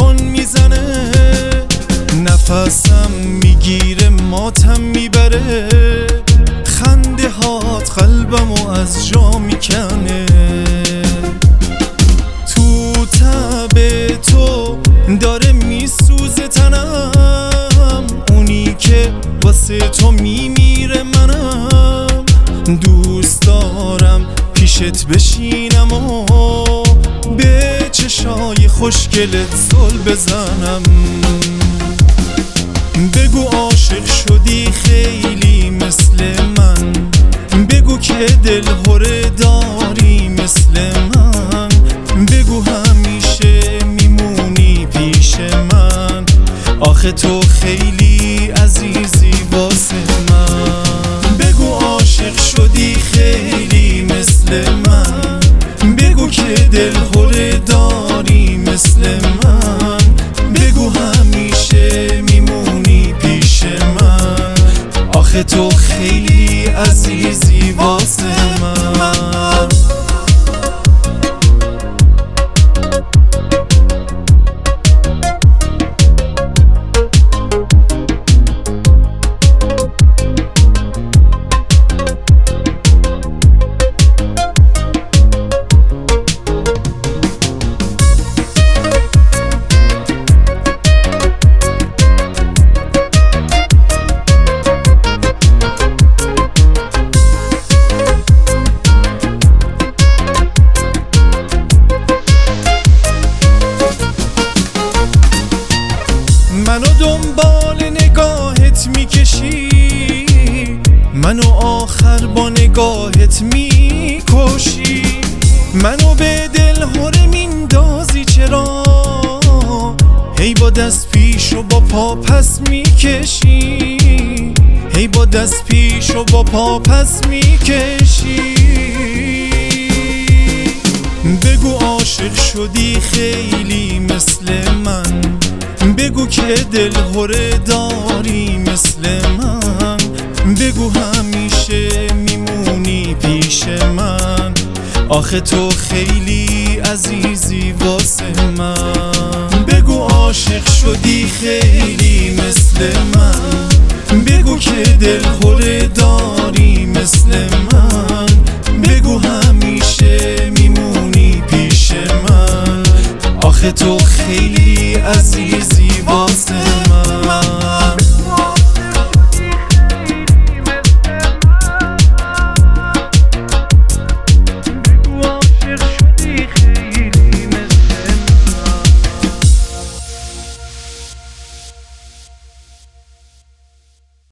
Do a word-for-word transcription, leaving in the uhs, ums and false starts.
تلفن میزنه، نفسم میگیره ماتم میبره، خنده هات قلبمو از جا میکنه. تو تب تو داره میسوزه تنم، اونی که واسه تو میمیره منم. دوست دارم پیشت بشینم و به چشای خوشگلت زل بزنم. بگو عاشق شدی خیلی مثل من، بگو که دل هره داری مثل من، بگو همیشه میمونی پیش من، آخه تو خیلی عزیزی واسه من. بگو عاشق شدی خیلی مثل من، بگو که دل هره داری مثل من، بگو همیشه میمونی پیش من، آخه تو خیلی عزیزی واسه من. منو دنبال نگاهت میکشی، منو آخر با نگاهت میکشی، منو به دل هره میندازی چرا، هی با دست پیش و با پا پس میکشی، هی با دست پیش و با پا پس میکشی. بگو عاشق شدی خیلی مثل من، بگو که دل هره داری مثل من، بگو همیشه میمونی پیش من، آخه تو خیلی عزیزی واسه من. بگو عاشق شدی خیلی مثل من، بگو که دل هره داری